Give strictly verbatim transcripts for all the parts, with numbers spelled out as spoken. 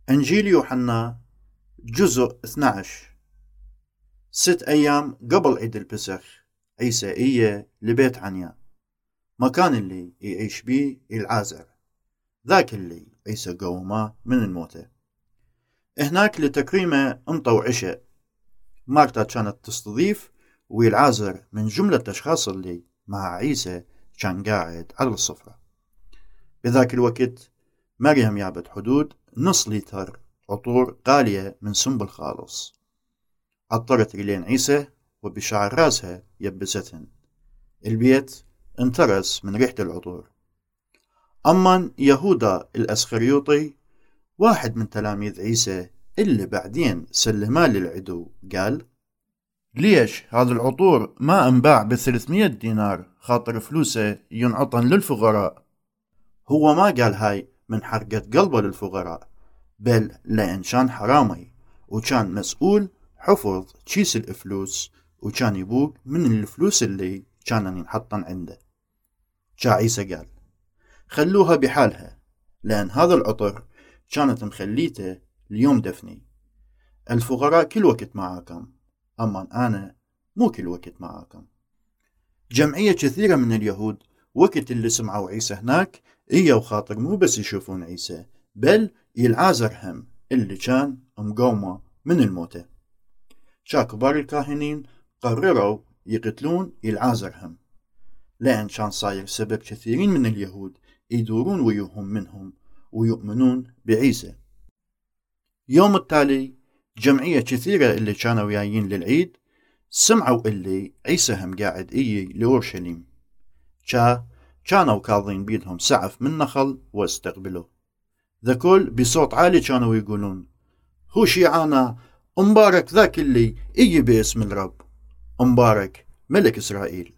إنجيل يوحنا جزء اثني عشر. ست أيام قبل عيد الفسخ عيسى إيه لبيت عنيا، مكان اللي يعيش بيه العازر، ذاك اللي عيسى قومه من الموتى. هناك لتكريمه انطوا عشاء. مارتا كانت تستضيف، والعازر من جملة الأشخاص اللي مع عيسى كان قاعد على الصفرة. بذاك الوقت مريم جابت حدود نص لتر عطور غالية من سنبل خالص، عطرت رجلين عيسى وبشعر راسها يبستهن. البيت انترس من ريحة العطور. أما يهودا الأسخريوطي، واحد من تلاميذ عيسى اللي بعدين سلماه للعدو، قال: ليش هذا العطور ما انباع بثلاثمية دينار خاطر فلوسه ينعطن للفقراء؟ هو ما قال هاي من حرقة قلبه للفقراء، بل لأن كان حرامي وكان مسؤول حفظ كيس الفلوس، وكان يبوق من الفلوس اللي كان ينحطن عنده. جاء عيسى قال: خلوها بحالها، لأن هذا العطر كانت مخليته اليوم دفني. الفقراء كل وقت معاكم، أما أنا مو كل وقت معاكم. جمعية كثيرة من اليهود وقت اللي سمعوا عيسى هناك إيه وخاطر مو بس يشوفون عيسى، بل العازر هم اللي كان مقومه من الموتى. شا كبار الكاهنين قرروا يقتلون العازر هم، لأن كان صاير سبب كثيرين من اليهود يدورون ويوهم منهم ويؤمنون بعيسى. يوم التالي جمعية كثيرة اللي كانوا جايين للعيد سمعوا اللي عيسى هم قاعد إيه لأورشليم. شا كانوا كاظين بيدهم سعف من نخل واستقبلوا. ذكول بصوت عالي كانوا يقولون: هو شيعانا، مبارك ذاك اللي إيه باسم الرب، مبارك ملك إسرائيل.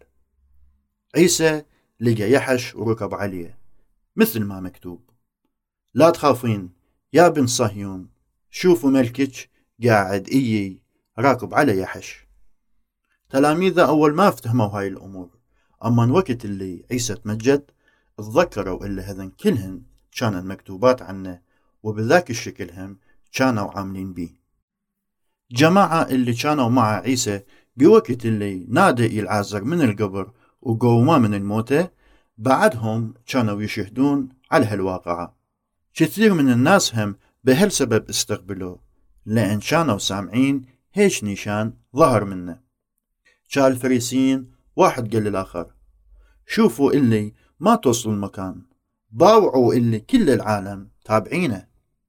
عيسى لقى يحش وركب عليه مثل ما مكتوب: لا تخافين يا بن صهيون، شوفوا ملكك قاعد إيه راكب على يحش. تلاميذه أول ما افتهموا هاي الأمور، أما وقت اللي عيسى تمجد تذكروا اللي هذن كلهن كانت مكتوبات عنه، وبذاك الشكل هم كانوا عاملين بيه. جماعة اللي كانوا مع عيسى بوقت اللي نادى العازر من القبر وقوما من الموتى، بعدهم كانوا يشهدون على هالواقعة. كثير من الناس هم بهالسبب استقبلوا، لأن كانوا سامعين هيش نشان ظهر منه. كان الفريسيين واحد قال للآخر: شوفوا اللي ما توصلوا المكان، باوعوا اللي كل العالم تابعينه.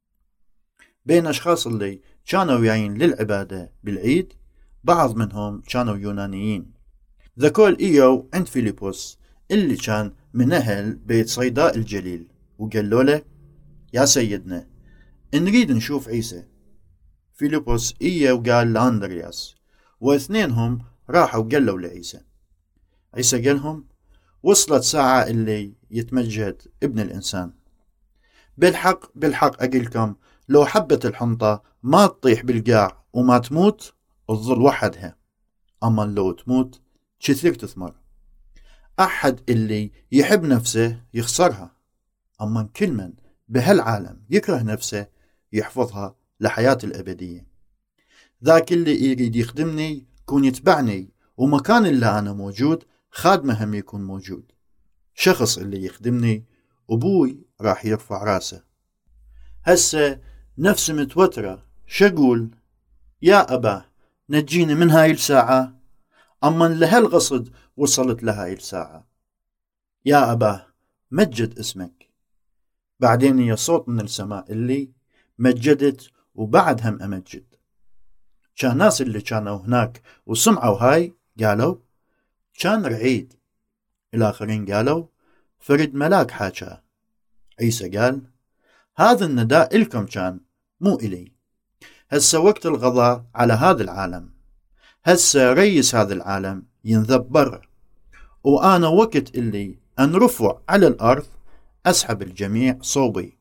بين أشخاص اللي كانوا جايين للعبادة بالعيد، بعض منهم كانوا يونانيين. ذكول إيو عند فيليبوس اللي كان من أهل بيت صيداء الجليل، وقالوا له: يا سيدنا، نريد نشوف عيسى. فيليبوس إيو وقال لأندرياس، واثنينهم راحوا قالوا لعيسى. عيسى قالهم: وصلت ساعة اللي يتمجد ابن الإنسان. بالحق بالحق أقلكم، لو حبة الحنطة ما تطيح بالقاع وما تموت تظل وحدها، أما لو تموت كثير تثمر. أحد اللي يحب نفسه يخسرها، أما كل من بهالعالم يكره نفسه يحفظها لحياة الأبدية. ذاك اللي يريد يخدمني يكون يتبعني، ومكان اللي أنا موجود خادمه هم يكون موجود. شخص اللي يخدمني أبوي راح يرفع راسه. هسه نفس متوترة، شقول: يا أبا نجيني من هاي الساعة، أما لهالقصد وصلت لهاي الساعة. يا أبا مجد اسمك. بعدين يا صوت من السماء اللي مجدت وبعد هم أمجد. كان ناس اللي كانوا هناك وسمعوا هاي قالوا: كان رعيد. الآخرين قالوا: فرد ملاك حاجة. عيسى قال: هذا النداء إلكم كان، مو إلي. هسه وقت الغضاء على هذا العالم، هسه رئيس هذا العالم ينذب برا، وأنا وقت اللي أنرفع على الأرض أسحب الجميع صوبي.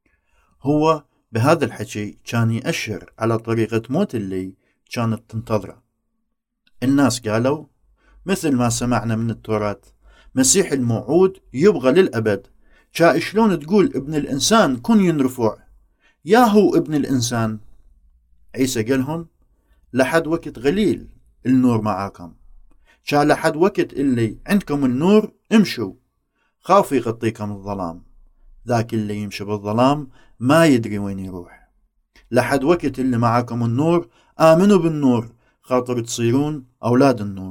هو بهذا الحكي كان يأشر على طريقة موت اللي كانت تنتظره. الناس قالوا مثل ما سمعنا من التوراة: مسيح الموعود يبغى للأبد، شا شلون تقول ابن الإنسان كن ينرفع؟ ياهو ابن الإنسان. عيسى قالهم لحد وقت غليل النور معاكم، شا لحد وقت اللي عندكم النور امشوا، خاف يغطيكم الظلام، ذاك اللي يمشي بالظلام ما يدري وين يروح. لحد وقت اللي معاكم النور آمنوا بالنور، خاطر تصيرون أولاد النور.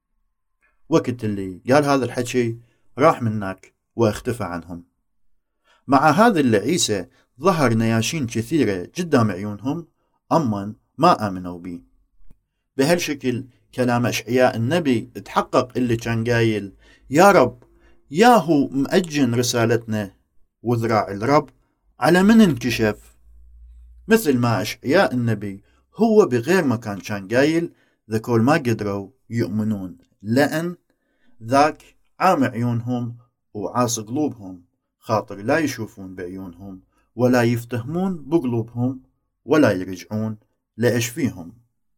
وقت اللي قال هذا الحكي راح منك واختفى عنهم. مع هذا اللي عيسى ظهر نياشين كثيرة قدام عيونهم، أما ما آمنوا بيه. بهالشكل كلام أشعياء النبي تحقق اللي كان قايل يا رب ياهو مأجن رسالتنا، وذراع الرب على من انكشف. مثل ما أشعياء النبي هو بغير مكان كان قايل ذكول ما قدروا يؤمنون، لأن ذاك عام عيونهم وعاص قلوبهم، خاطر لا يشوفون بعيونهم ولا يفتهمون بقلوبهم ولا يرجعون لإيش فيهم.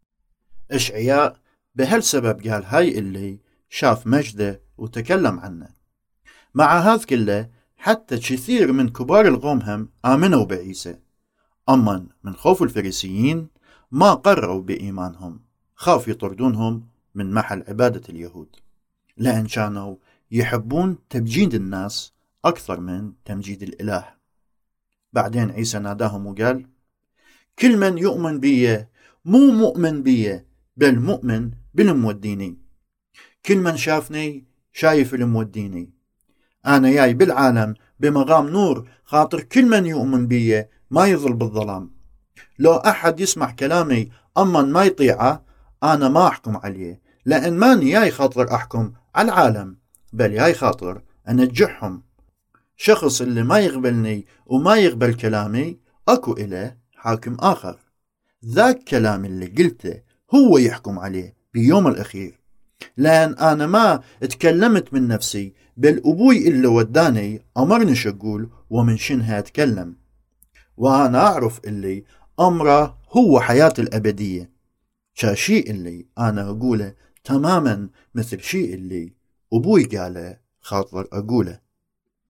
أشعياء بهالسبب قال هاي اللي شاف مجده وتكلم عنه. مع هذا كله حتى كثير من كبار القوم هم آمنوا بعيسى، أما من خوف الفريسيين ما قرروا بإيمانهم، خاف يطردونهم من محل عبادة اليهود، لأن كانوا يحبون تمجيد الناس أكثر من تمجيد الإله. بعدين عيسى ناداهم وقال كل من يؤمن بي مو مؤمن بي بل مؤمن بالموديني. كل من شافني شايف الموديني. أنا جاي بالعالم بمقام نور، خاطر كل من يؤمن بي ما يظل بالظلام. لو أحد يسمع كلامي أما ما يطيعه أنا ما أحكم عليه، لأن ماني جاي خاطر أحكم على العالم، بل جاي خاطر أنجحهم. شخص اللي ما يقبلني وما يقبل كلامي أكو إله حاكم آخر، ذاك كلام اللي قلته هو يحكم عليه بيوم الأخير، لأن أنا ما اتكلمت من نفسي، بل أبوي اللي وداني أمرني شقول ومن شنها أتكلم، وأنا أعرف اللي أمره هو حياة الأبدية. شاشي اللي أنا أقوله تماما مثل شيء اللي أبوي قاله خاطر أقوله.